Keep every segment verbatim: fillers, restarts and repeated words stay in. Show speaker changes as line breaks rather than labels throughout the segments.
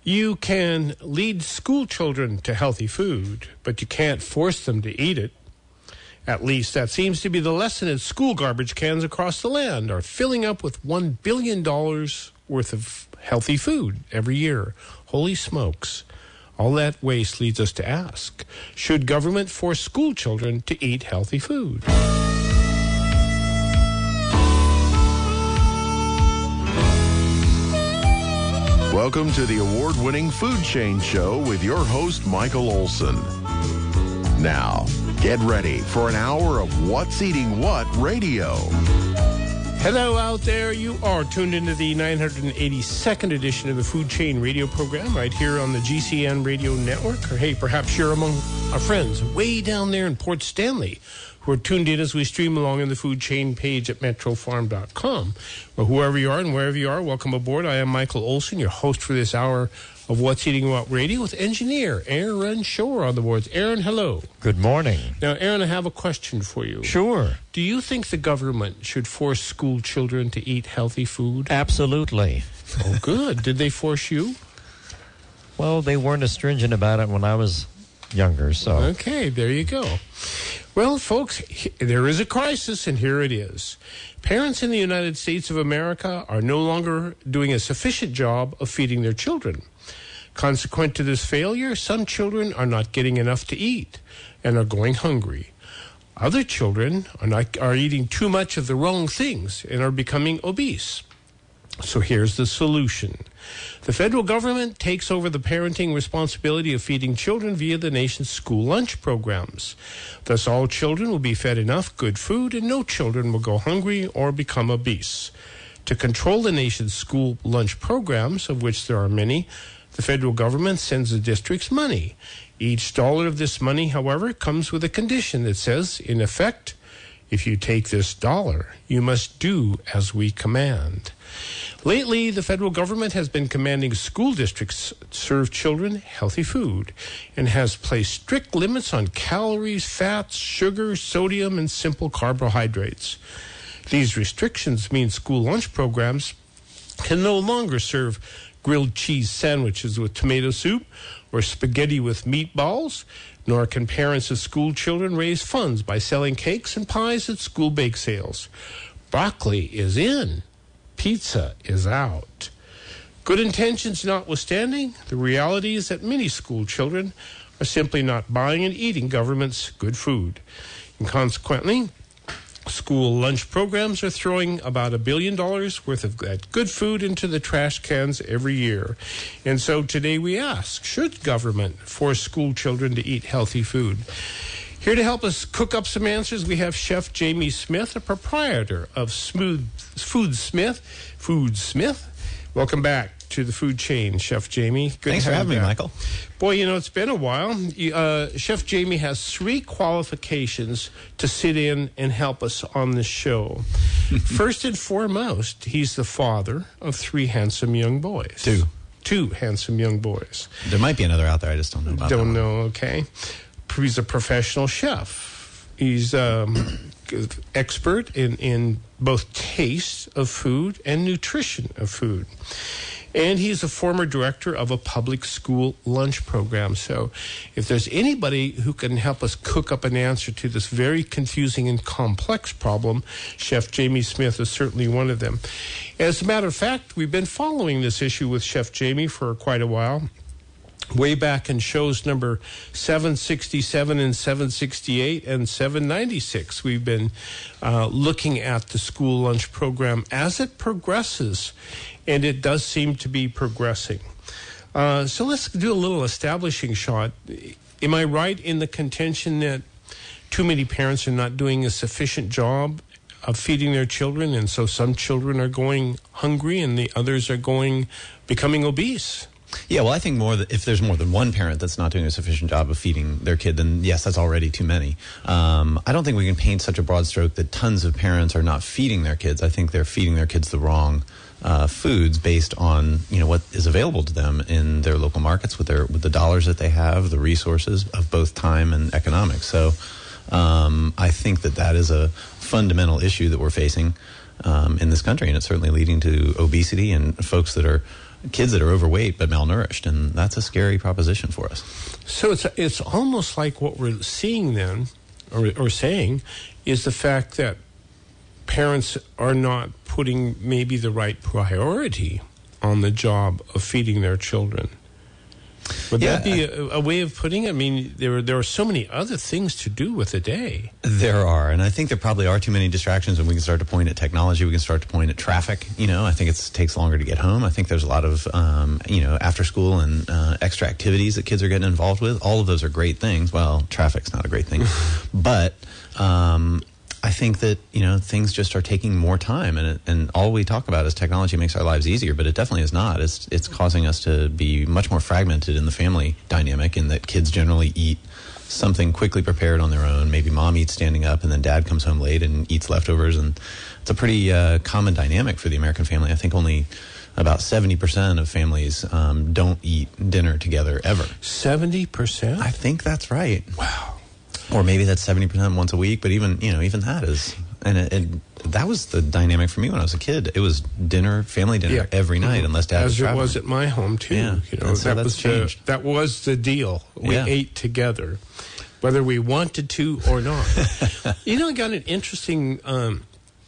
You can lead school children to healthy food, but you can't force them to eat it. At least that seems to be the lesson as school garbage cans across the land are filling up with one billion dollars worth of healthy food every year. Holy smokes. All that waste leads us to ask, should government force school children to eat healthy food?
Welcome to the award-winning Food Chain Show with your host, Michael Olson. Now, get ready for an hour of What's Eating What radio.
Hello out there. You are tuned into the nine hundred eighty-second edition of the Food Chain radio program right here on the G C N radio network. Or hey, perhaps you're among our friends way down there in Port Stanley who are tuned in as we stream along on the Food Chain page at metro farm dot com. Well, whoever you are and wherever you are, welcome aboard. I am Michael Olson, your host for this hour of What's Eating What Radio with engineer Aaron Shore on the boards. Aaron, hello.
Good morning.
Now, Aaron, I have a question for you.
Sure.
Do you think the government should force school children to eat healthy food?
Absolutely.
Oh, good. Did they force you?
Well, they weren't as stringent about it when I was younger, so.
Okay, there you go. Well, folks, there is a crisis, and here it is. Parents in the United States of America are no longer doing a sufficient job of feeding their children. Consequent to this failure, some children are not getting enough to eat and are going hungry. Other children are not are eating too much of the wrong things and are becoming obese. So here's the solution. The federal government takes over the parenting responsibility of feeding children via the nation's school lunch programs. Thus, all children will be fed enough good food and no children will go hungry or become obese. To control the nation's school lunch programs, of which there are many, the federal government sends the districts money. Each dollar of this money, however, comes with a condition that says, in effect, if you take this dollar, you must do as we command. Lately, the federal government has been commanding school districts to serve children healthy food and has placed strict limits on calories, fats, sugar, sodium, and simple carbohydrates. These restrictions mean school lunch programs can no longer serve grilled cheese sandwiches with tomato soup or spaghetti with meatballs, nor can parents of school children raise funds by selling cakes and pies at school bake sales. Broccoli is in. Pizza is out. Good intentions notwithstanding, the reality is that many school children are simply not buying and eating government's good food. And consequently, school lunch programs are throwing about a billion dollars worth of good food into the trash cans every year. And so today we ask, should government force school children to eat healthy food? Here to help us cook up some answers, we have Chef Jamie Smith, a proprietor of Smooth Food Smith. Food Smith. Welcome back to the Food Chain, Chef Jamie. Good
Thanks for having me, Michael.
Boy, you know, it's been a while. Uh, Chef Jamie has three qualifications to sit in and help us on this show. First and foremost, he's the father of three handsome young boys.
Two.
Two handsome young boys.
There might be another out there. I just don't know about
Don't
that
know, okay. He's a professional chef. He's um, expert in, in both taste of food and nutrition of food. And he's a former director of a public school lunch program. So if there's anybody who can help us cook up an answer to this very confusing and complex problem, Chef Jamie Smith is certainly one of them. As a matter of fact, we've been following this issue with Chef Jamie for quite a while. Way back in shows number seven sixty-seven and seven sixty-eight and seven ninety-six, we've been uh, looking at the school lunch program as it progresses, and it does seem to be progressing. Uh, so let's do a little establishing shot. Am I right in the contention that too many parents are not doing a sufficient job of feeding their children, and so some children are going hungry and the others are going becoming obese?
Yeah, well, I think more that if there's more than one parent that's not doing a sufficient job of feeding their kid, then yes, that's already too many. Um, I don't think we can paint such a broad stroke that tons of parents are not feeding their kids. I think they're feeding their kids the wrong uh, foods based on, you know, what is available to them in their local markets with their with the dollars that they have, the resources of both time and economics. So um, I think that that is a fundamental issue that we're facing um, in this country, and it's certainly leading to obesity and folks that are kids that are overweight but malnourished, and that's a scary proposition for us.
So it's it's almost like what we're seeing then, or, or saying, is the fact that parents are not putting maybe the right priority on the job of feeding their children. Would
Yeah,
that be a, a way of putting it? I mean, there there are so many other things to do with a day.
There are, and I think there probably are too many distractions, and we can start to point at technology, we can start to point at traffic. You know, I think it takes longer to get home. I think there's a lot of, um, you know, after school and uh, extra activities that kids are getting involved with. All of those are great things. Well, traffic's not a great thing, but um, I think that, you know, things just are taking more time, and it, and all we talk about is technology makes our lives easier, but it definitely is not. It's it's causing us to be much more fragmented in the family dynamic, in that kids generally eat something quickly prepared on their own. Maybe mom eats standing up, and then dad comes home late and eats leftovers, and it's a pretty uh, common dynamic for the American family. I think only about seventy percent of families um, don't eat dinner together ever.
seventy percent?
I think that's right.
Wow.
Or maybe that's seventy percent once a week, but even, you know, even that is, and it, it, that was the dynamic for me when I was a kid. It was dinner, family dinner
Yeah.
every night, unless dad was
As it
traveling.
was at my home too.
Yeah.
You know,
And so
that
that's
was the,
changed.
that was the deal. We
Yeah.
ate together, whether we wanted to or not. You know, I got an interesting. Um,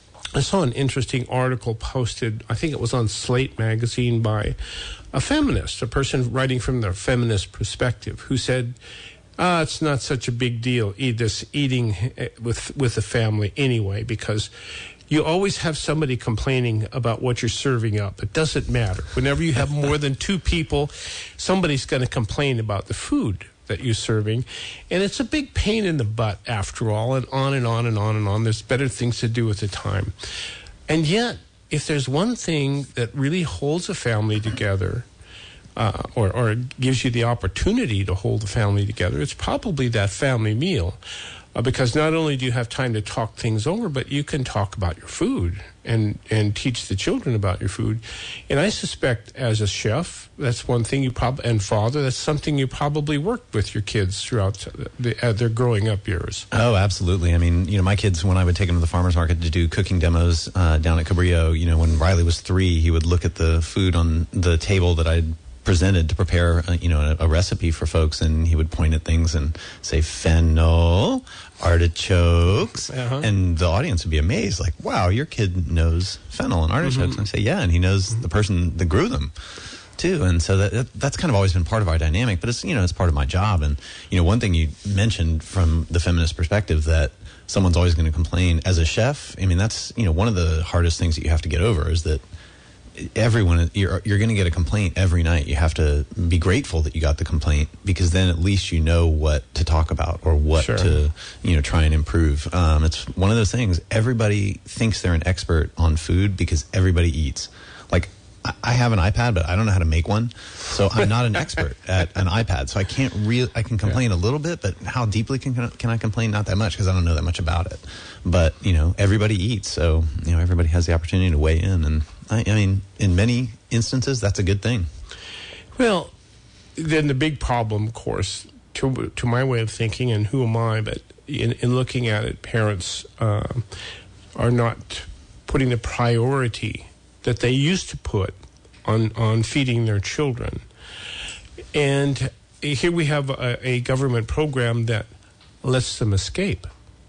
I saw an interesting article posted. I think it was on Slate magazine by a feminist, a person writing from their feminist perspective, who said, Ah, it's not such a big deal, eat this eating with with the family anyway, because you always have somebody complaining about what you're serving up. It doesn't matter. Whenever you have more than two people, somebody's going to complain about the food that you're serving. And it's a big pain in the butt, after all, and on and on and on and on. There's better things to do with the time. And yet, if there's one thing that really holds a family together, Uh, or, or gives you the opportunity to hold the family together, it's probably that family meal. Uh, because not only do you have time to talk things over, but you can talk about your food and, and teach the children about your food. And I suspect as a chef, that's one thing you probably, and father, that's something you probably worked with your kids throughout the, uh, their growing up years.
Oh, absolutely. I mean, you know, my kids, when I would take them to the farmer's market to do cooking demos uh, down at Cabrillo, you know, when Riley was three, he would look at the food on the table that I'd presented to prepare, uh, you know, a, a recipe for folks, and he would point at things and say fennel, artichokes,
Uh-huh.
and the audience would be amazed, like, wow, your kid knows fennel and artichokes.
Mm-hmm.
And I say, yeah, and he knows mm-hmm. the person that grew them too. And so that, that that's kind of always been part of our dynamic, but it's, you know, it's part of my job. And, you know, one thing you mentioned from the feminist perspective, that someone's always going to complain. As a chef, I mean, that's, you know, one of the hardest things that you have to get over is that everyone, you're you're going to get a complaint every night. You have to be grateful that you got the complaint, because then at least you know what to talk about or what
Sure.
to, you know, try and improve. Um, it's one of those things. Everybody thinks they're an expert on food because everybody eats. Like, I- I have an iPad, but I don't know how to make one, so I'm not an expert at an iPad. So I can't really. I can complain a little bit, but how deeply can can I complain? Not that much, because I don't know that much about it. But, you know, everybody eats, so, you know, everybody has the opportunity to weigh in, and I, I mean, in many instances, that's a good thing.
Well, then the big problem, of course, to to my way of thinking, and who am I, but in, in looking at it, parents uh, are not putting the priority that they used to put on, on feeding their children. And here we have a, a government program that lets them escape.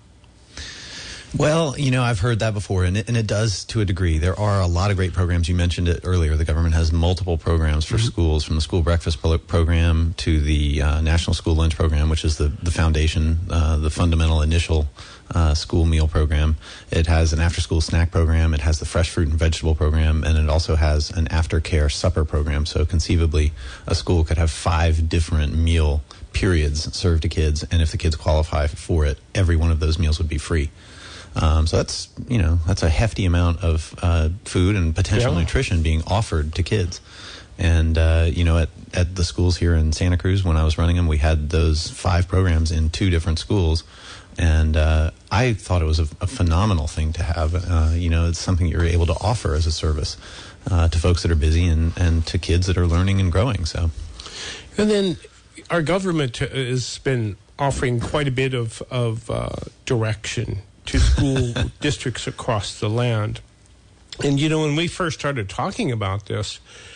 Well, you know, I've heard that before, and it, and it does to a degree. There are a lot of great programs. You mentioned it earlier. The government has multiple programs for mm-hmm. schools, from the school breakfast pro- program to the uh, National School Lunch Program, which is the, the foundation, uh, the fundamental initial uh, school meal program. It has an after-school snack program. It has the fresh fruit and vegetable program, and it also has an aftercare supper program. So conceivably, a school could have five different meal periods served to kids, and if the kids qualify for it, every one of those meals would be free. Um, so that's, you know, that's a hefty amount of uh, food and potential
yeah.
nutrition being offered to kids. And, uh, you know, at, at the schools here in Santa Cruz, when I was running them, we had those five programs in two different schools. And uh, I thought it was a, a phenomenal thing to have. Uh, you know, it's something you're able to offer as a service uh, to folks that are busy and, and to kids that are learning and growing. So,
and then our government has been offering quite a bit of, of uh, direction to school districts across the land. And, you know, when we first started talking about this,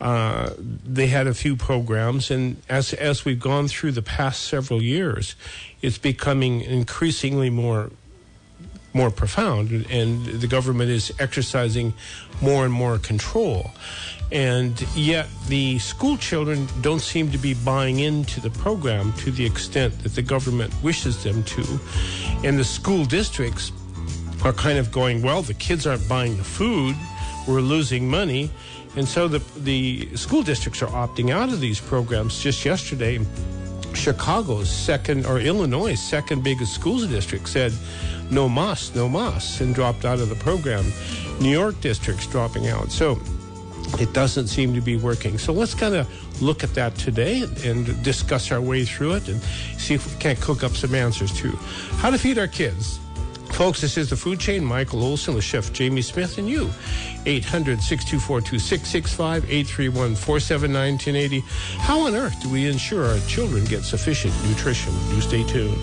uh, they had a few programs, and as as we've gone through the past several years, it's becoming increasingly more more profound, and the government is exercising more and more control. And yet the school children don't seem to be buying into the program to the extent that the government wishes them to. And the school districts are kind of going, well, the kids aren't buying the food, we're losing money. And so the the school districts are opting out of these programs. Just yesterday, Chicago's second, or Illinois' second biggest schools district said, no mas, no mas, and dropped out of the program. New York district's dropping out. So it doesn't seem to be working. So let's kind of look at that today and, and discuss our way through it and see if we can't cook up some answers to how to feed our kids. Folks, this is The Food Chain. Michael Olson with Chef Jamie Smith and you. eight hundred, six two four, two six six five, eight three one, four seven nine, one zero eight zero. How on earth do we ensure our children get sufficient nutrition? Do stay tuned.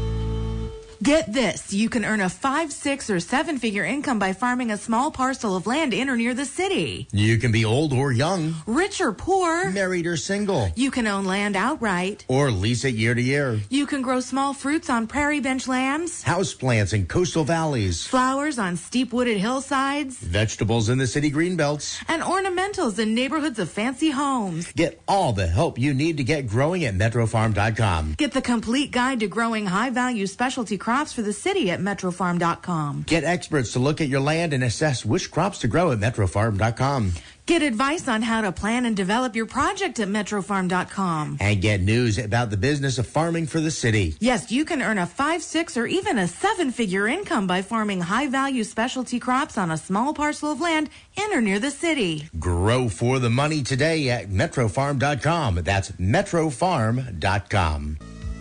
Get this. You can earn a five, six, or seven-figure income by farming a small parcel of land in or near the city.
You can be old or young.
Rich or poor.
Married or single.
You can own land outright.
Or lease it year to year.
You can grow small fruits on prairie bench lands.
Houseplants in coastal valleys.
Flowers on steep wooded hillsides.
Vegetables in the city greenbelts.
And ornamentals in neighborhoods of fancy homes.
Get all the help you need to get growing at metro farm dot com.
Get the complete guide to growing high-value specialty crops for the city at metro farm dot com.
Get experts to look at your land and assess which crops to grow at metro farm dot com.
Get advice on how to plan and develop your project at metro farm dot com.
And get news about the business of farming for the city.
Yes, you can earn a five, six, or even a seven-figure income by farming high-value specialty crops on a small parcel of land in or near the city.
Grow for the money today at metro farm dot com. That's metro farm dot com.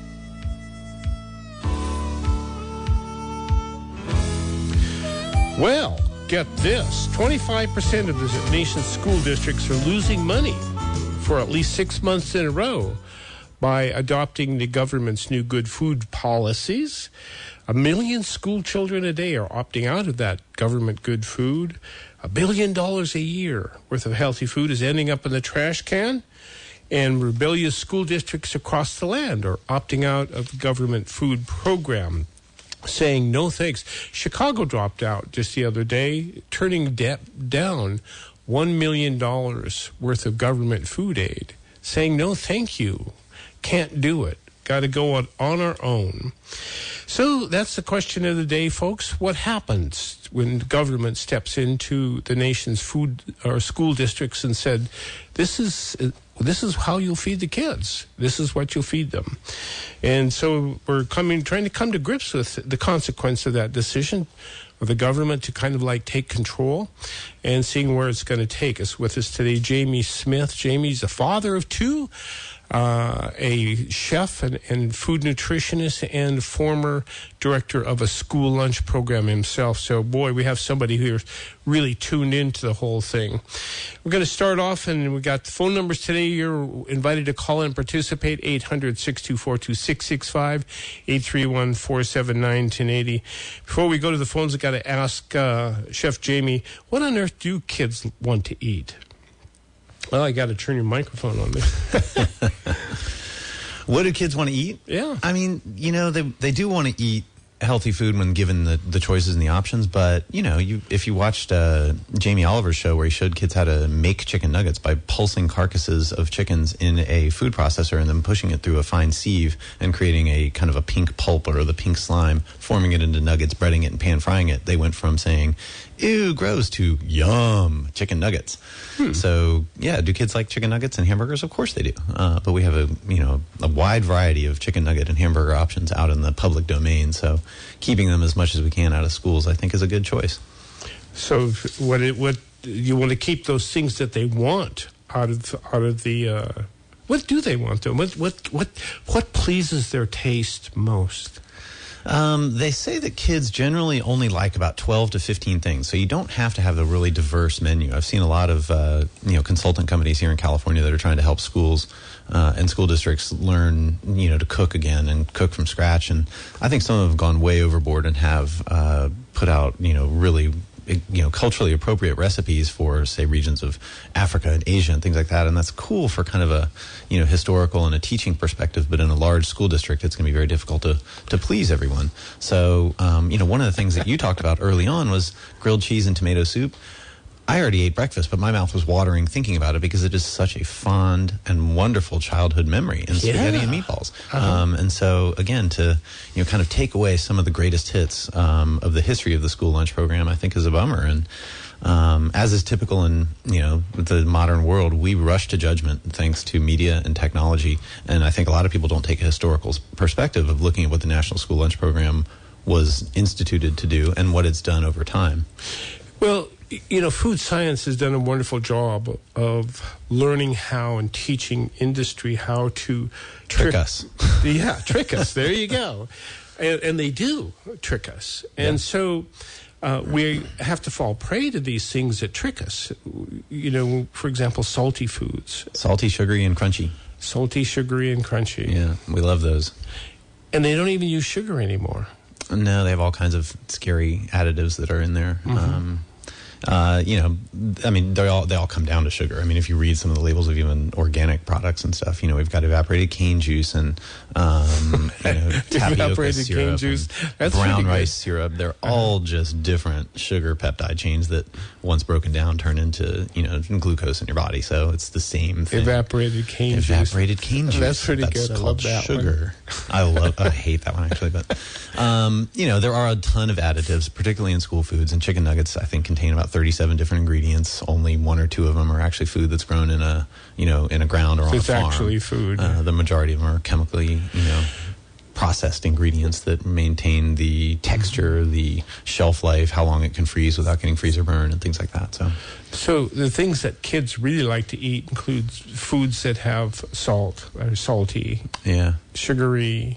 Well, get this. twenty-five percent of the nation's school districts are losing money for at least six months in a row by adopting the government's new good food policies. A million school children a day are opting out of that government good food. A billion dollars a year worth of healthy food is ending up in the trash can. And rebellious school districts across the land are opting out of the government food program, saying no thanks. Chicago dropped out just the other day, turning de- down one million dollars worth of government food aid, saying no thank you, can't do it, got to go on, on our own. So that's the question of the day, folks. What happens when the government steps into the nation's food or school districts and said, this is this is how you'll feed the kids. This is what you'll feed them. And so we're coming, trying to come to grips with the consequence of that decision of the government to kind of like take control and seeing where it's going to take us. With us today, Jamie Smith. Jamie's the father of two. Uh, a chef and, and food nutritionist and former director of a school lunch program himself. So, boy, we have somebody who's really tuned into the whole thing. We're going to start off, and we got the phone numbers today. You're invited to call and participate, eight hundred, six two four, two six six five, eight three one, four seven nine, one zero eight zero. Before we go to the phones, I've got to ask uh, Chef Jamie, what on earth do kids want to eat? Well, I got to turn your microphone on there.
What do kids want to eat?
Yeah.
I mean, you know, they they do want to eat healthy food when given the, the choices and the options. But, you know, you if you watched uh, Jamie Oliver's show where he showed kids how to make chicken nuggets by pulsing carcasses of chickens in a food processor and then pushing it through a fine sieve and creating a kind of a pink pulp or the pink slime, forming it into nuggets, breading it and pan frying it, they went from saying, ew, gross, to yum, chicken nuggets. Hmm. So, yeah, do kids like chicken nuggets and hamburgers? Of course they do. Uh, but we have a, you know, a wide variety of chicken nugget and hamburger options out in the public domain. So keeping them as much as we can out of schools, I think, is a good choice.
So what it, what you want to keep those things that they want out of out of the uh, what do they want though? What what what what pleases their taste most?
Um, they say that kids generally only like about twelve to fifteen things, so you don't have to have a really diverse menu. I've seen a lot of uh, you know consultant companies here in California that are trying to help schools uh, and school districts learn you know to cook again and cook from scratch. And I think some have gone way overboard and have uh, put out you know really you know, culturally appropriate recipes for, say, regions of Africa and Asia and things like that. And that's cool for kind of a, you know, historical and a teaching perspective. But in a large school district, it's going to be very difficult to, to please everyone. So, um, you know, one of the things that you talked about early on was grilled cheese and tomato soup. I already ate breakfast, but my mouth was watering thinking about it because it is such a fond and wonderful childhood memory in spaghetti
Yeah.
and meatballs.
Uh-huh.
Um, and so, again, to you know, kind of take away some of the greatest hits um, of the history of the school lunch program, I think is a bummer. And um, as is typical in you know the modern world, we rush to judgment thanks to media and technology. And I think a lot of people don't take a historical perspective of looking at what the National School Lunch Program was instituted to do and what it's done over time.
Well, you know, food science has done a wonderful job of learning how and teaching industry how to
Trick us.
Yeah, trick us. There you go. And, and they do trick us. And
Yeah.
so uh, we have to fall prey to these things that trick us. You know, for example, salty foods.
Salty, sugary, and crunchy.
Salty, sugary, and crunchy.
Yeah, we love those.
And they don't even use sugar anymore.
No, they have all kinds of scary additives that are in there.
Mm-hmm.
Um, uh, you know, I mean, they all they all come down to sugar. I mean, if you read some of the labels of even organic products and stuff, you know, we've got evaporated cane juice and um, you know, tapioca
Evaporated
syrup,
cane juice.
and
That's
brown
pretty good.
rice syrup. They're all just different sugar peptide chains that, once broken down, turn into you know glucose in your body. So it's the same thing.
Evaporated cane juice.
Evaporated cane juice.
That's pretty
That's
good. I
called
love that one.
sugar. I love. I hate that one actually, but um, you know there are a ton of additives, particularly in school foods. And chicken nuggets, I think, contain about thirty-seven different ingredients. Only one or two of them are actually food that's grown in a you know in a ground or
So
on
it's
a farm.
actually food.
Uh, the majority of them are chemically you know processed ingredients that maintain the texture, the shelf life, how long it can freeze without getting freezer burn, and things like that. So.
So the things that kids really like to eat includes foods that have salt, or salty,
Yeah.
sugary,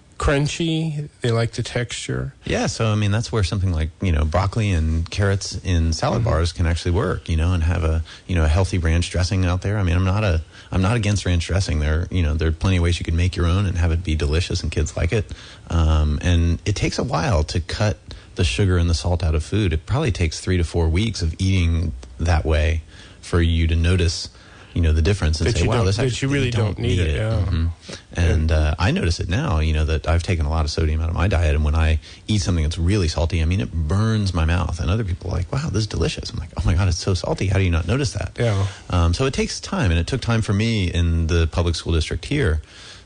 crunchy. They like the texture.
Yeah, so I mean that's where something like you know broccoli and carrots in salad
Mm-hmm.
bars can actually work, you know, and have a you know a healthy ranch dressing out there. I mean, I'm not a I'm not against ranch dressing. There you know there are plenty of ways you can make your own and have it be delicious and kids like it. Um, and it takes a while to cut the sugar and the salt out of food. It probably takes three to four weeks of eating that way for you to notice. You know the difference and
That
say,
you
"Wow,
don't-
this
that
actually
you really don't need it, yeah.
Mhm. And uh, I notice it now. You know that I've taken a lot of sodium out of my diet, and when I eat something that's really salty, I mean, it burns my mouth. And other people are like, "Wow, this is delicious." I'm like, "Oh my god, it's so salty. How do you not notice that?"
Yeah.
Um, so it takes time, and it took time for me in the public school district here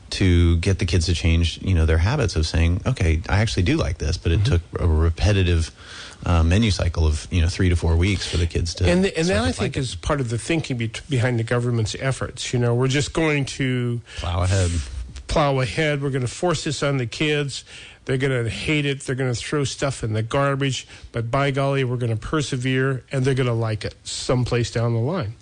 to get the kids to change, you know, their habits of saying, "Okay, I actually do like this," but it
Mm-hmm.
took a repetitive uh, menu cycle of you know three to four weeks for the kids to.
And, the, and
start
that
to
I think
like it.
is part of the thinking be- behind the government's efforts. You know, we're just going to
Plow ahead.
plow ahead. We're going to force this on the kids. They're going to hate it. They're going to throw stuff in the garbage. But by golly, we're going to persevere, and they're going to like it someplace down the line.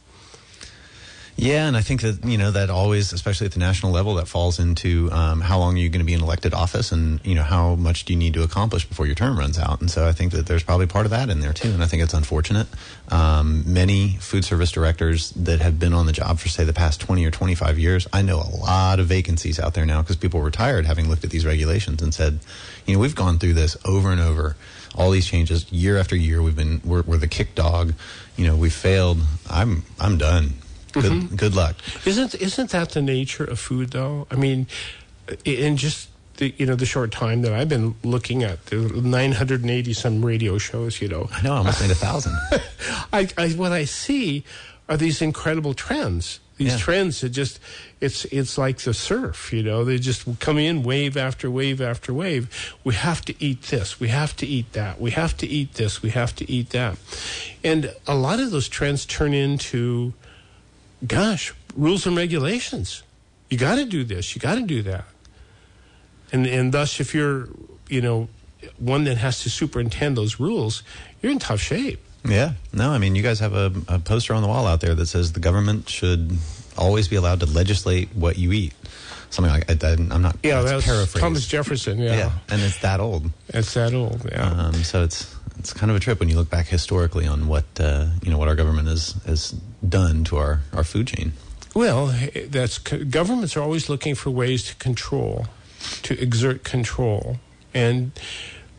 Yeah, and I think that, you know, that always, especially at the national level, that falls into um, how long are you going to be in elected office and, you know, how much do you need to accomplish before your term runs out. And so I think that there's probably part of that in there, too, and I think it's unfortunate. Um, many food service directors that have been on the job for, say, the past twenty or twenty-five years, I know a lot of vacancies out there now because people were tired having looked at these regulations and said, you know, we've gone through this over and over, all these changes year after year. We've been, we're, we're the kick dog. You know, we failed. I'm, I'm done. Good,
Mm-hmm.
good luck.
Isn't isn't that the nature of food, though? I mean, in just the you know the short time that I've been looking at the nine hundred eighty some radio shows, you know,
I know, I almost made a thousand.
I, I what I see are these incredible trends. These
Yeah.
trends that just it's it's like the surf, you know. They just come in wave after wave after wave. We have to eat this. We have to eat that. We have to eat this. We have to eat that. And a lot of those trends turn into, gosh, rules and regulations. You got to do this. You got to do that. And and thus, if you're, you know, one that has to superintend those rules, you're in tough shape.
Yeah. No, I mean, you guys have a, a poster on the wall out there that says the government should always be allowed to legislate what you eat. Something like that. I'm not.
Yeah,
that's
that's
paraphrased.
Thomas Jefferson. Yeah.
Yeah, and it's that old.
It's that old. Yeah.
Um, so it's it's kind of a trip when you look back historically on what uh, you know what our government has has done to our, our food chain.
Well, that's governments are always looking for ways to control, to exert control, and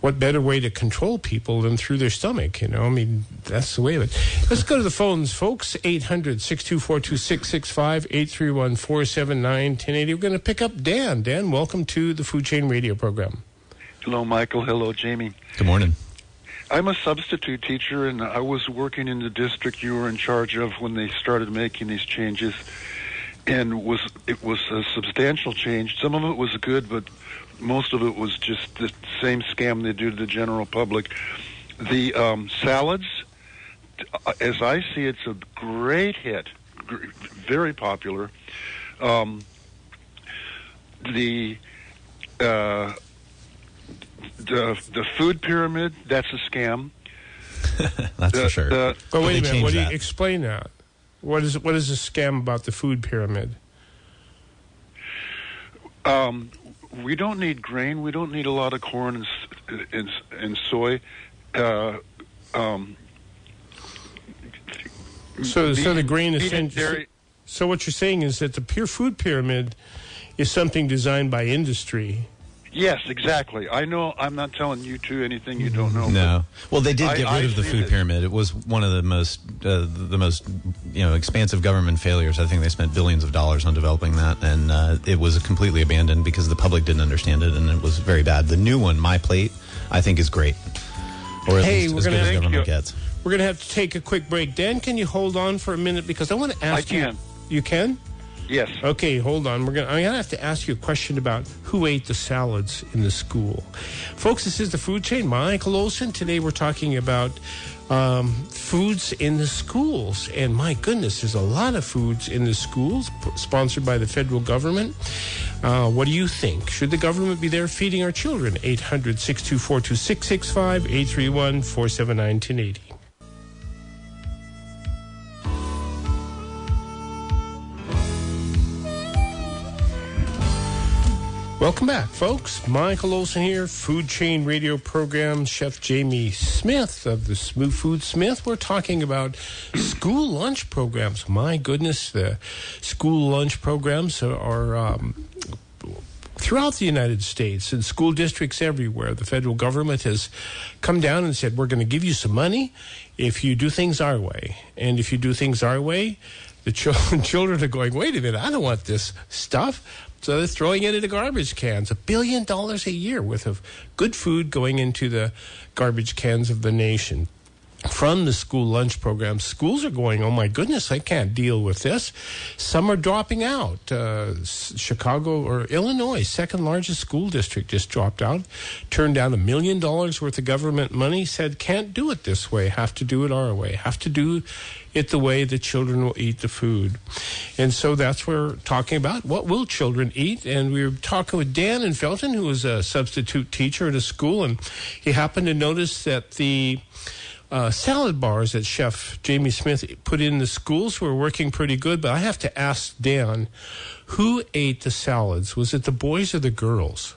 what better way to control people than through their stomach, you know? I mean, that's the way of it. Let's go to the phones, folks. eight hundred, six two four, two six six five, eight three one, four seven nine, one zero eight zero. We're going to pick up Dan. Dan, welcome to the Food Chain Radio program.
Hello, Michael. Hello, Jamie.
Good morning.
I'm a substitute teacher, and I was working in the district you were in charge of when they started making these changes. And was it was a substantial change. Some of it was good, but most of it was just the same scam they do to the general public. The um, salads, as I see, it's a great hit, very popular. Um, the uh, the the food pyramid, that's a scam.
That's
the,
for sure.
The, but wait a minute, what do you
that.
explain that? What is what is a scam about the food pyramid?
Um, we don't need grain. We don't need a lot of corn and and, and soy. Uh, um,
so, so the grain is.
Dairy.
So what you're saying is that the pure food pyramid is something designed by industry.
Yes, exactly. I know. I'm not telling you two anything you don't know.
No. Well, they did
I,
get rid
I
of the food
it.
pyramid. It was one of the most, uh, the most, you know, expansive government failures. I think they spent billions of dollars on developing that, and uh, it was completely abandoned because the public didn't understand it, and it was very bad. The new one, My Plate, I think is great, or at
Hey,
least
we're
as
gonna
good as
have-
government
you.
gets.
We're going to have to take a quick break. Dan, can you hold on for a minute? Because I want to ask
I
you.
can.
You can?
Yes.
Okay, hold on. We're gonna. I'm gonna have to ask you a question about who ate the salads in the school, folks. This is the Food Chain. Michael Olson. Today we're talking about um, foods in the schools, and my goodness, there's a lot of foods in the schools p- sponsored by the federal government. Uh, what do you think? Should the government be there feeding our children? eight hundred, six two four, two six six five, eight three one, four seven nine, one zero eight zero. Welcome back, folks. Michael Olson here, Food Chain Radio program. Chef Jamie Smith of the Smooth Food Smith. We're talking about school lunch programs. My goodness, the school lunch programs are um, throughout the United States, in school districts everywhere. The federal government has come down and said, we're going to give you some money if you do things our way. And if you do things our way, the children, children are going, wait a minute, I don't want this stuff. So they're throwing it into garbage cans. A billion dollars a year worth of good food going into the garbage cans of the nation. From the school lunch program, schools are going, oh my goodness, I can't deal with this. Some are dropping out. Uh, Chicago or Illinois, second largest school district, just dropped out. Turned down a million dollars worth of government money, said can't do it this way, have to do it our way, have to do it the way the children will eat the food. And so that's what we're talking about. What will children eat? And we were talking with Dan in Felton, who was a substitute teacher at a school, and he happened to notice that the Uh, salad bars that Chef Jamie Smith put in the schools were working pretty good, but I have to ask Dan, who ate the salads? Was it the boys or the girls?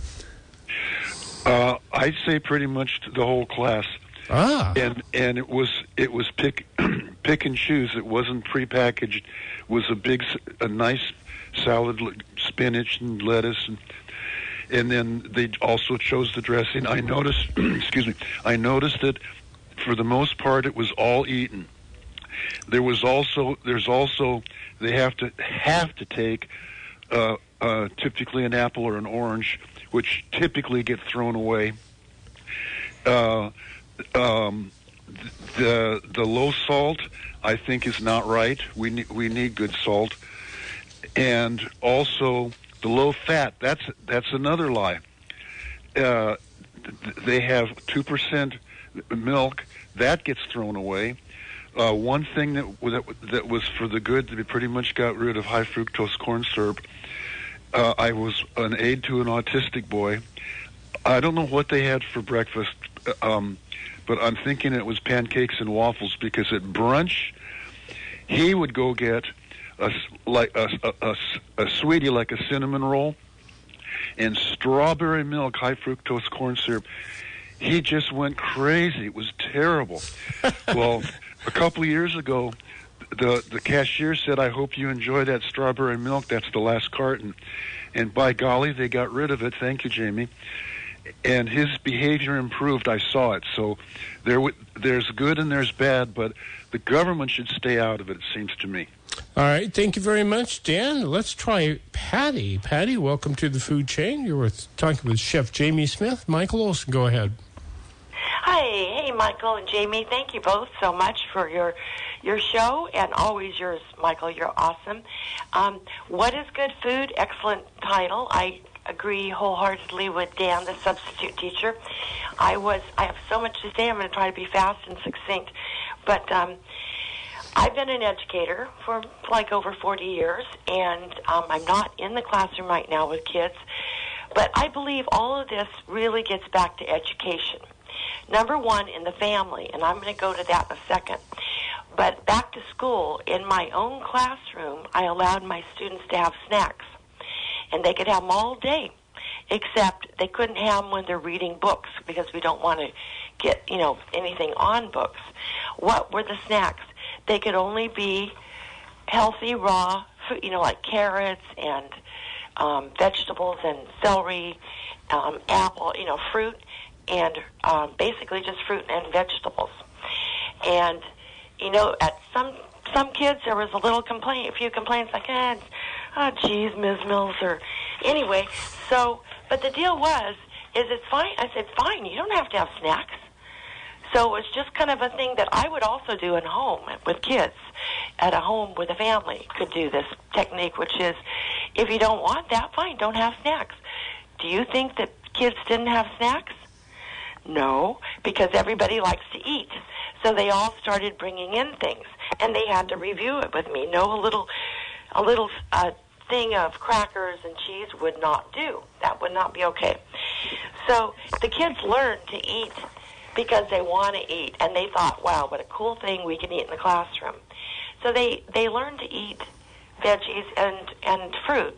Uh, I'd say pretty much the whole class.
Ah.
And and it was it was pick pick and choose. It wasn't prepackaged. It was a big, a nice salad, spinach and lettuce, and and then they also chose the dressing. I noticed, excuse me, I noticed that for the most part it was all eaten. There was also there's also they have to have to take uh, uh, typically an apple or an orange, which typically get thrown away. Uh, um, the the low salt, I think, is not right. We need we need good salt, and also the low fat. That's that's another lie. Uh, they have two percent milk that gets thrown away. Uh, one thing that, that that was for the good, they pretty much got rid of high fructose corn syrup. Uh, I was an aide to an autistic boy. I don't know what they had for breakfast, um, but I'm thinking it was pancakes and waffles, because at brunch he would go get a like a, a, a, a sweetie, like a cinnamon roll, and strawberry milk, high fructose corn syrup. He just went crazy. It was terrible. Well, a couple of years ago, the the cashier said, "I hope you enjoy that strawberry milk. That's the last carton." And by golly, they got rid of it. Thank you, Jamie. and his behavior improved. I saw it. So there, w- there's good and there's bad, but the government should stay out of it, it seems to me.
All right. Thank you very much, Dan. Let's try Patty. Patty, welcome to the food chain. You were talking with Chef Jamie Smith. Michael Olson, go ahead.
Hi. Hey, Michael and Jamie. Thank you both so much for your your show, and always yours, Michael. You're awesome. Um, what is good food? Excellent title. I agree wholeheartedly with Dan, the substitute teacher. I was. I have so much to say. I'm going to try to be fast and succinct. But um, I've been an educator for like over forty years, and um, I'm not in the classroom right now with kids. But I believe all of this really gets back to education. Number one, in the family, and I'm going to go to that in a second. But back to school, in my own classroom, I allowed my students to have snacks. And they could have them all day, except they couldn't have them when they're reading books because we don't want to get, you know, anything on books. What were the snacks? They could only be healthy, raw food, you know, like carrots and um, vegetables and celery, um, apple, you know, fruit, and um, basically just fruit and vegetables. And you know, at some some kids, there was a little complaint, a few complaints like, eh, oh, geez, Miz Mills, or anyway. So, but the deal was, is it's fine. I said, fine, you don't have to have snacks. So it was just kind of a thing that I would also do at home with kids, at a home with a family could do this technique, which is, if you don't want that, fine, don't have snacks. Do you think that kids didn't have snacks? No, because everybody likes to eat. So they all started bringing in things, and they had to review it with me. No, a little, a little uh, thing of crackers and cheese would not do. That would not be okay. So the kids learned to eat because they want to eat, and they thought, wow, what a cool thing we can eat in the classroom. So they, they learned to eat veggies and, and fruit.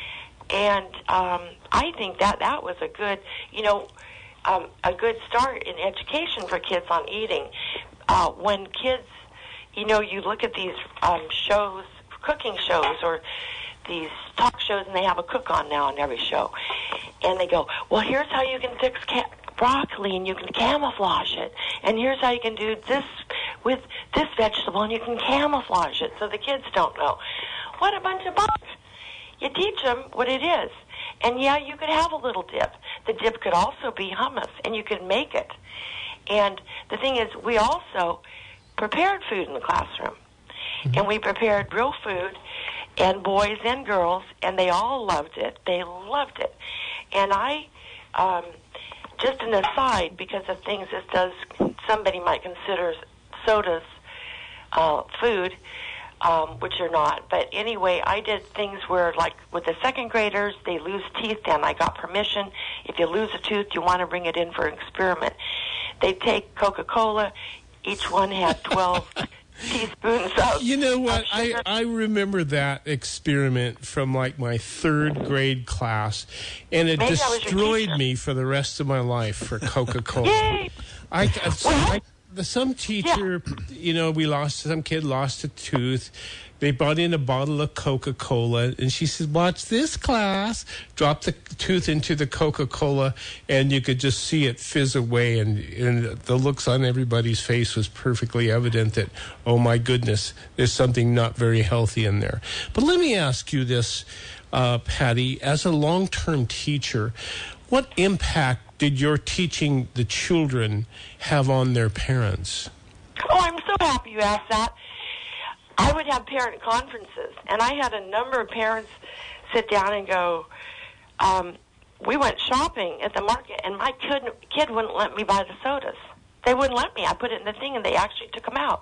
And um, I think that that was a good, you know, um, a good start in education for kids on eating. Uh, when kids, you know, you look at these um, shows, cooking shows, or these talk shows, and they have a cook on now on every show. And they go, well, here's how you can fix ca- broccoli, and you can camouflage it. And here's how you can do this with this vegetable, and you can camouflage it so the kids don't know. What a bunch of bunk. You teach them what it is. And, yeah, you could have a little dip. The dip could also be hummus, and you could make it. And the thing is, we also prepared food in the classroom. Mm-hmm. And we prepared real food, and boys and girls, and they all loved it. They loved it. And I, um, just an aside, because of things this does, somebody might consider sodas uh, food, um, which are not. But anyway, I did things where, like, with the second graders, they lose teeth, and I got permission. If you lose a tooth, you want to bring it in for an experiment. They take Coca-Cola. Each one had twelve teaspoons of.
You know what?
of
I, I remember that experiment from like my third grade class, and it
Maybe
destroyed me for the rest of my life for Coca-Cola.
Yay!
I, I, so I some teacher, yeah. you know, we lost some kid lost a tooth. They brought in a bottle of Coca-Cola, and she said, watch this, class. Dropped the tooth into the Coca-Cola, and you could just see it fizz away, and, and the looks on everybody's face was perfectly evident that, oh, my goodness, there's something not very healthy in there. But let me ask you this, uh, Patty. As a long-term teacher, what impact did your teaching the children have on their parents?
Oh, I'm so happy you asked that. I would have parent conferences, and I had a number of parents sit down and go, um, we went shopping at the market, and my kid, kid wouldn't let me buy the sodas. They wouldn't let me. I put it in the thing, and they actually took them out.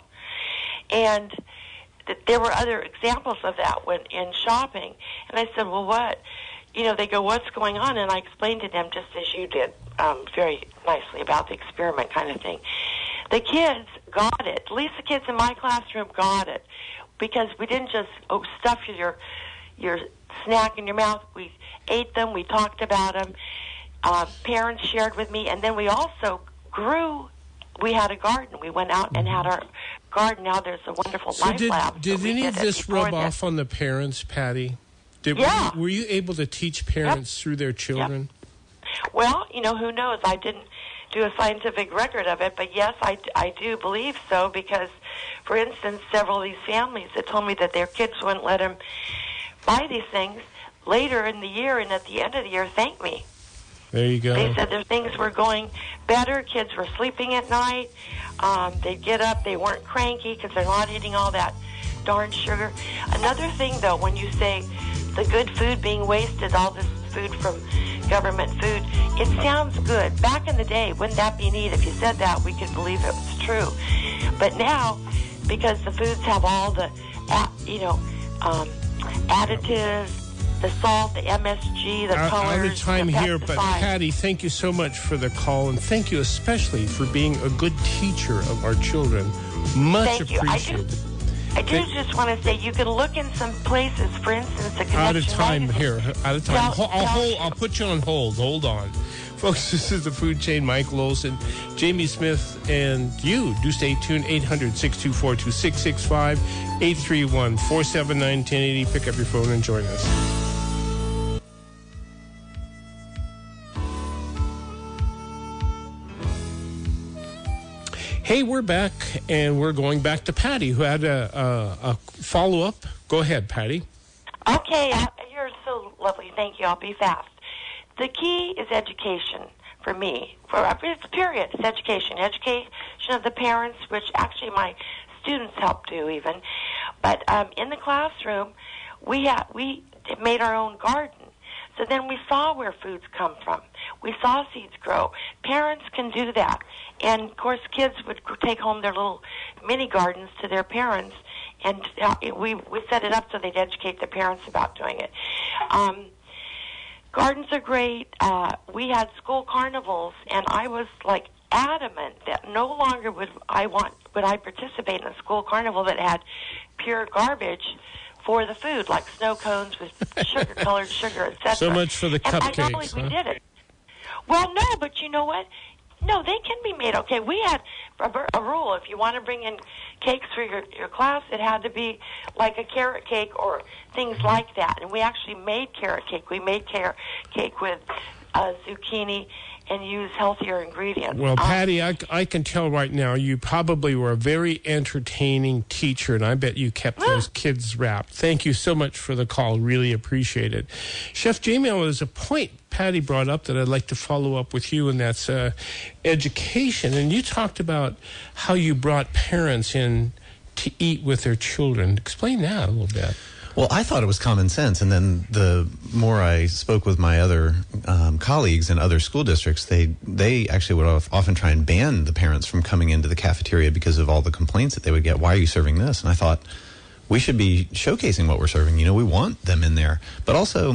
And th- there were other examples of that when in shopping. And I said, well, what? You know, they go, what's going on? And I explained to them, just as you did, um, very nicely about the experiment kind of thing. The kids got it. At least the kids in my classroom got it, because we didn't just oh, stuff your your snack in your mouth. We ate them. We talked about them. Uh, parents shared with me, and then we also grew. We had a garden. We went out and had our garden. Now there's a wonderful
so
life
did,
lab.
Did
so
any
did
of this rub
that.
off on the parents, Patty? Did,
yeah.
Were you, were you able to teach parents
yep.
through their children?
Yep. Well, you know, who knows? I didn't do a scientific record of it, but yes, I, I do believe so because, for instance, several of these families that told me that their kids wouldn't let them buy these things later in the year and at the end of the year thank me.
There you go.
They said their things were going better. Kids were sleeping at night. Um, they'd get up. They weren't cranky because they're not eating all that darn sugar. Another thing, though, when you say the good food being wasted, all this food from government food, it sounds good. Back in the day, wouldn't that be neat? If you said that, we could believe it was true. But now, because the foods have all the, you know, um, additives, the salt, the M S G, the
Out,
colors,
out of time
the
here, but
pesticides.
Patty, thank you so much for the call, and thank you especially for being a good teacher of our children. Much
Thank you. I do,
appreciated.
I do
Thank-
just want to say you can look in some places, for instance, the Connection
Out of time
magazine.
here. Out of time.
Tell-
Ho- I'll,
tell-
hold, I'll put you on hold. Hold on. Folks, this is the Food Chain. Michael Olson, Jamie Smith, and you. Do stay tuned. eight hundred, six two four, two six six five, eight three one, four seven nine, one zero eight zero. Pick up your phone and join us. Hey, we're back, and we're going back to Patty, who had a, a, a follow-up. Go ahead, Patty.
Okay, uh, you're so lovely. Thank you. I'll be fast. The key is education for me. For period, it's education. Education of the parents, which actually my students help do even. But um, in the classroom, we ha- we made our own garden. So then we saw where foods come from. We saw seeds grow. Parents can do that. And, of course, kids would take home their little mini gardens to their parents, and uh, we, we set it up so they'd educate their parents about doing it. Um, gardens are great. Uh, we had school carnivals, and I was, like, adamant that no longer would I want would I participate in a school carnival that had pure garbage for the food, like snow cones with sugar-colored sugar, et cetera.
So much for the
and
cupcakes,
I know we
huh?
did it. Well, no, but you know what? No, they can be made okay. We had a, a rule. If you want to bring in cakes for your, your class, it had to be like a carrot cake or things like that. And we actually made carrot cake. We made carrot cake with uh, zucchini and use healthier ingredients.
Well,
Um,
Patty, I, I can tell right now you probably were a very entertaining teacher, and I bet you kept those kids wrapped. Thank you so much for the call. Really appreciate it. Chef Jamie, there's a point Patty brought up that I'd like to follow up with you, and that's uh, education. And you talked about how you brought parents in to eat with their children. Explain that a little bit.
Well, I thought it was common sense, and then the more I spoke with my other um, colleagues in other school districts, they they actually would often try and ban the parents from coming into the cafeteria because of all the complaints that they would get. Why are you serving this? And I thought we should be showcasing what we're serving. You know, we want them in there, but also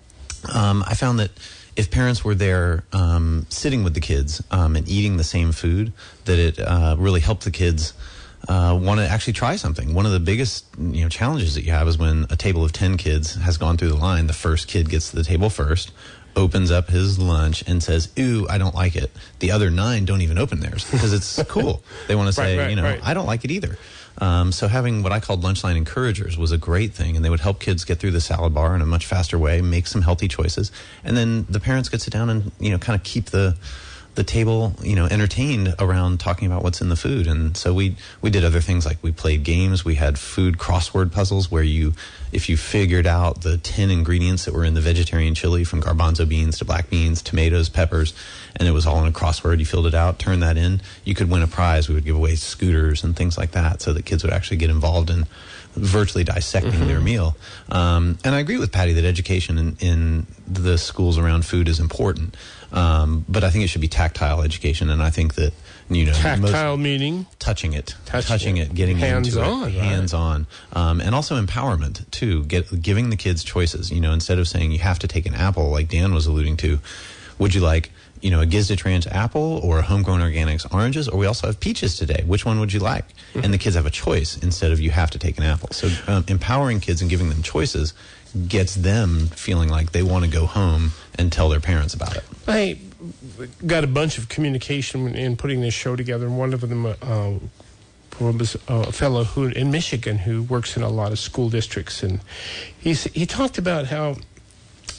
um, I found that if parents were there um, sitting with the kids um, and eating the same food, that it uh, really helped the kids Uh, want to actually try something. One of the biggest, you know, challenges that you have is when a table of ten kids has gone through the line, the first kid gets to the table first, opens up his lunch and says, "Ooh, I don't like it." The other nine don't even open theirs because it's cool. They want to say,
Right, right,
you know,
right.
"I don't like it either." Um, so having what I called lunchline encouragers was a great thing, and they would help kids get through the salad bar in a much faster way, make some healthy choices, and then the parents could sit down and, you know, kind of keep the the table, you know, entertained around talking about what's in the food. And so we we did other things, like we played games. We had food crossword puzzles where you, if you figured out the ten ingredients that were in the vegetarian chili, from garbanzo beans to black beans, tomatoes, peppers, and it was all in a crossword, you filled it out, turned that in, you could win a prize. We would give away scooters and things like that so that kids would actually get involved in virtually dissecting mm-hmm. their meal. Um, and I agree with Patty that education in, in the schools around food is important. Um, but I think it should be tactile education, and I think that, you know,
Tactile
most,
meaning?
touching it,
Touching
touching
it.
it, getting
Hands
into
on,
it,
right.
hands on, um, and also empowerment too. Get giving the kids choices. You know, instead of saying you have to take an apple, like Dan was alluding to, would you like, you know, a Gizdich Ranch apple or a Homegrown Organics oranges? Or we also have peaches today. Which one would you like? Mm-hmm. And the kids have a choice instead of you have to take an apple. So um, empowering kids and giving them choices gets them feeling like they want to go home and tell their parents about it.
I got a bunch of communication in putting this show together, and one of them uh, was a fellow who in Michigan who works in a lot of school districts, and he's, he talked about how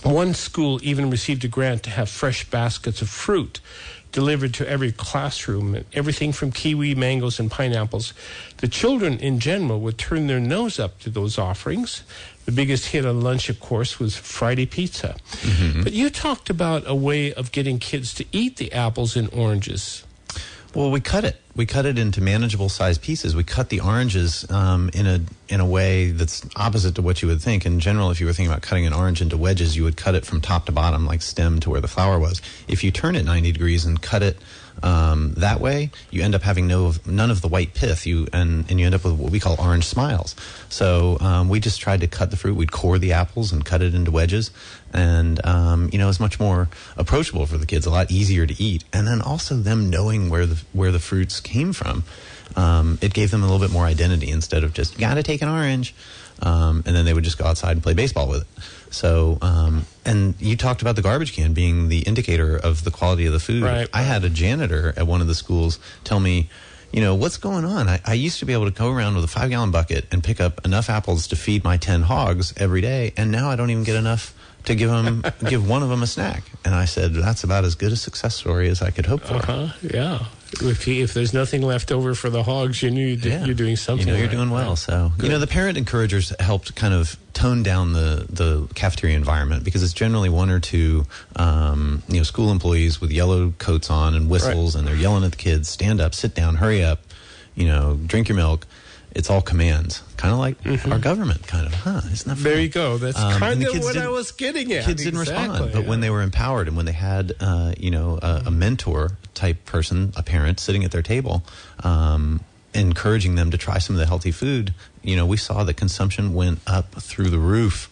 One school even received a grant to have fresh baskets of fruit delivered to every classroom, everything from kiwi, mangoes, and pineapples. The children in general would turn their nose up to those offerings. The biggest hit on lunch, of course, was Friday pizza. Mm-hmm. But you talked about a way of getting kids to eat the apples and oranges.
Well, we cut it. We cut it into manageable sized pieces. We cut the oranges um, in a in a way that's opposite to what you would think. In general, if you were thinking about cutting an orange into wedges, you would cut it from top to bottom, like stem to where the flower was. If you turn it ninety degrees and cut it um, that way, you end up having no none of the white pith. You and, and you end up with what we call orange smiles. So um, we just tried to cut the fruit. We'd core the apples and cut it into wedges. And, um, you know, it's much more approachable for the kids, a lot easier to eat. And then also them knowing where the where the fruits came from. Um, it gave them a little bit more identity instead of just, got to take an orange. Um, and then they would just go outside and play baseball with it. So, um, and you talked about the garbage can being the indicator of the quality of the food.
Right.
I had a janitor at one of the schools tell me, you know, what's going on? I, I used to be able to go around with a five-gallon bucket and pick up enough apples to feed my ten hogs every day, and now I don't even get enough to give them, give one of them a snack. And I said, that's about as good a success story as I could hope for.
Uh-huh, yeah. If, if there's nothing left over for the hogs, you know you're,
yeah.
you're doing something.
You know you're
right.
doing well. So, Good. You know, the parent encouragers helped kind of tone down the, the cafeteria environment because it's generally one or two, um, you know, school employees with yellow coats on and whistles, right. and they're yelling at the kids, stand up, sit down, hurry up, you know, drink your milk. It's all commands, kind of like mm-hmm. our government, kind of, huh? Isn't that fun?
There you go. That's um, kind of what I was getting at.
Kids didn't
exactly,
respond, but
yeah.
when they were empowered and when they had, uh, you know, a, a mentor type person, a parent sitting at their table, um, encouraging them to try some of the healthy food, you know, we saw that consumption went up through the roof.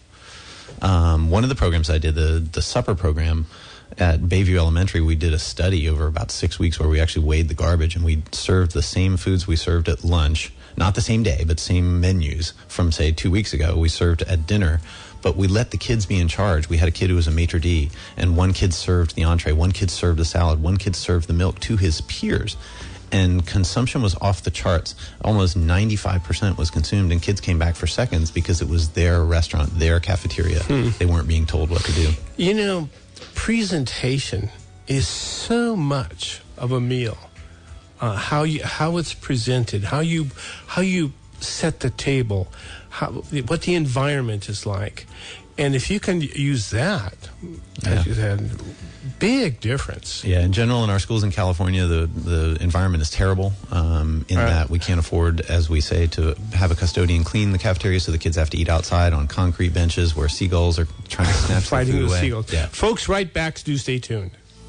Um, one of the programs I did, the the supper program at Bayview Elementary, we did a study over about six weeks where we actually weighed the garbage and we served the same foods we served at lunch. Not the same day, but same menus from, say, two weeks ago. We served at dinner, but we let the kids be in charge. We had a kid who was a maitre d', and one kid served the entree, one kid served the salad, one kid served the milk to his peers. And consumption was off the charts. Almost ninety-five percent was consumed, and kids came back for seconds because it was their restaurant, their cafeteria. Hmm. They weren't being told what to do.
You know, presentation is so much of a meal. Uh, how you how it's presented, how you how you set the table, how what the environment is like, and if you can use that, yeah. as you said, big difference.
Yeah, in general, in our schools in California, the the environment is terrible. Um, in right. that we can't afford, as we say, to have a custodian clean the cafeteria, so the kids have to eat outside on concrete benches where seagulls are trying to snatch
fighting
the food
with
away.
Seagulls.
Yeah.
Folks, right back. Do stay tuned.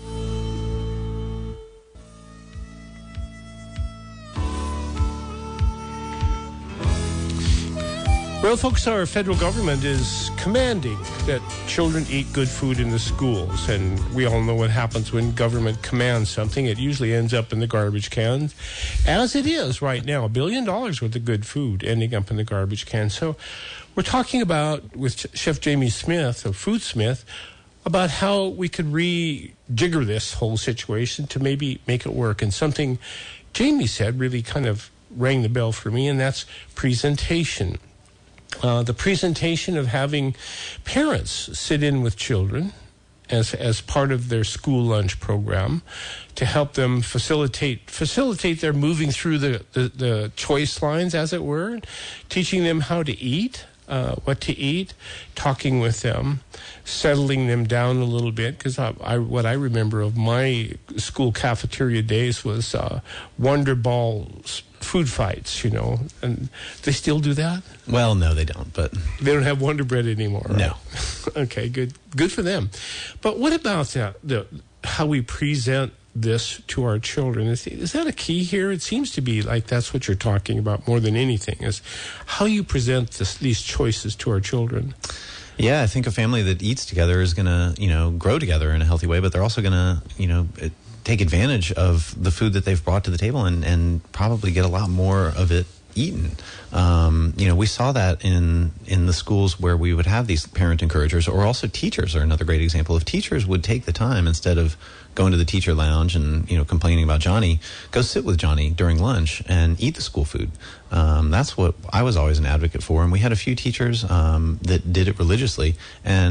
Well, folks, our federal government is commanding that children eat good food in the schools, and we all know what happens when government commands something. It usually ends up in the garbage can, as it is right now. A billion dollars worth of good food ending up in the garbage can. So we're talking about, with Chef Jamie Smith of Foodsmith, about how we could rejigger this whole situation to maybe make it work. And something Jamie said really kind of rang the bell for me, and that's presentation. Uh, the presentation of having parents sit in with children as as part of their school lunch program to help them facilitate facilitate their moving through the, the, the choice lines, as it were, teaching them how to eat, uh, what to eat, talking with them, settling them down a little bit, because I, I, what I remember of my school cafeteria days was uh, Wonder Ball food fights, you know, and they still do that?
Well, no, they don't, but...
They don't have Wonder Bread anymore, right?
No.
Okay, good good for them. But what about that, the, how we present this to our children? Is, is that a key here? It seems to be like that's what you're talking about more than anything, is how you present this, these choices to our children.
Yeah, I think a family that eats together is going to, you know, grow together in a healthy way, but they're also going to, you know... It, take advantage of the food that they've brought to the table and, and probably get a lot more of it eaten. Um, you know, we saw that in in the schools where we would have these parent encouragers, or also teachers are another great example. If teachers would take the time, instead of going to the teacher lounge and, you know, complaining about Johnny, go sit with Johnny during lunch and eat the school food. Um, that's what I was always an advocate for. And we had a few teachers um, that did it religiously, and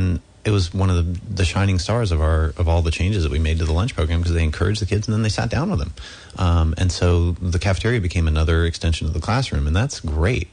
it was one of the, the shining stars of our of all the changes that we made to the lunch program, because they encouraged the kids and then they sat down with them. Um, and so the cafeteria became another extension of the classroom, and that's great.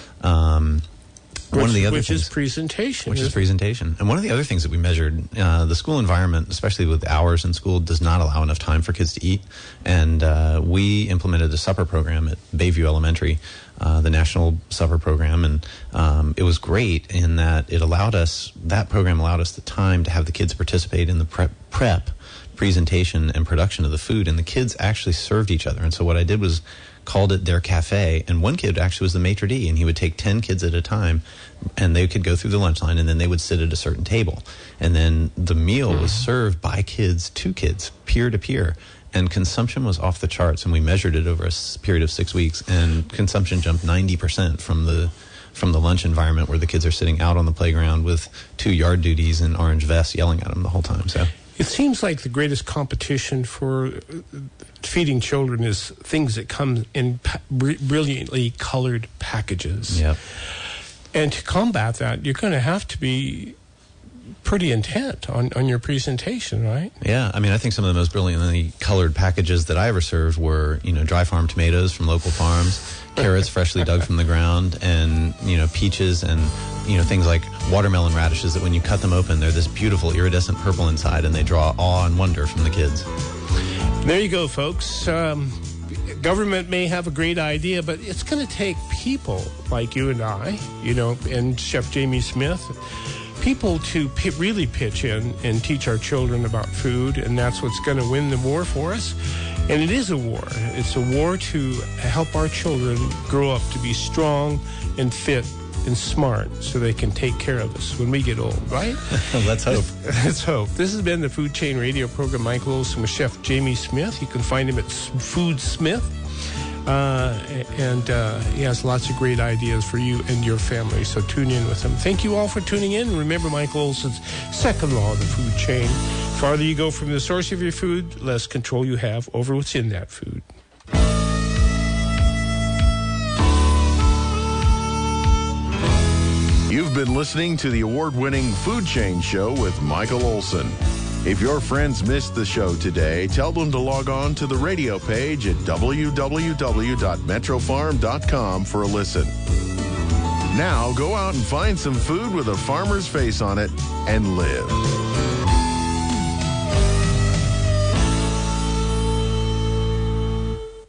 Um,
Which,
one of the other
which
things,
is presentation.
Which is presentation. And one of the other things that we measured, uh, the school environment, especially with hours in school, does not allow enough time for kids to eat. And uh, we implemented a supper program at Bayview Elementary, uh, the national supper program. And um, it was great in that it allowed us, that program allowed us the time to have the kids participate in the prep, prep presentation and production of the food. And the kids actually served each other. And so what I did was called it their cafe, and one kid actually was the maitre d', and he would take ten kids at a time, and they could go through the lunch line, and then they would sit at a certain table, and then the meal was served by kids to kids, peer to peer, and consumption was off the charts. And we measured it over a period of six weeks, and consumption jumped ninety percent from the from the lunch environment, where the kids are sitting out on the playground with two yard duties and orange vests yelling at them the whole time. So
it seems like the greatest competition for feeding children is things that come in pa- brilliantly colored packages.
Yep.
And to combat that, you're going to have to be pretty intent on, on your presentation, right?
Yeah, I mean, I think some of the most brilliantly colored packages that I ever served were, you know, dry farm tomatoes from local farms, carrots freshly dug from the ground, and, you know, peaches and, you know, things like watermelon radishes that when you cut them open, they're this beautiful iridescent purple inside, and they draw awe and wonder from the kids.
There you go, folks. Um, government may have a great idea, but it's going to take people like you and I, you know, and Chef Jamie Smith, people to p- really pitch in and teach our children about food, and that's what's going to win the war for us. And it is a war. It's a war to help our children grow up to be strong and fit and smart so they can take care of us when we get old, right?
Let's hope.
Let's hope. This has been the Food Chain Radio program. Michael Olson with Chef Jamie Smith. You can find him at Food Smith. Uh, and uh, he has lots of great ideas for you and your family, so tune in with him. Thank you all for tuning in. Remember Michael Olson's second law of the food chain. The farther you go from the source of your food, the less control you have over what's in that food.
You've been listening to the award-winning Food Chain Show with Michael Olson. If your friends missed the show today, tell them to log on to the radio page at w w w dot metro farm dot com for a listen. Now go out and find some food with a farmer's face on it and live.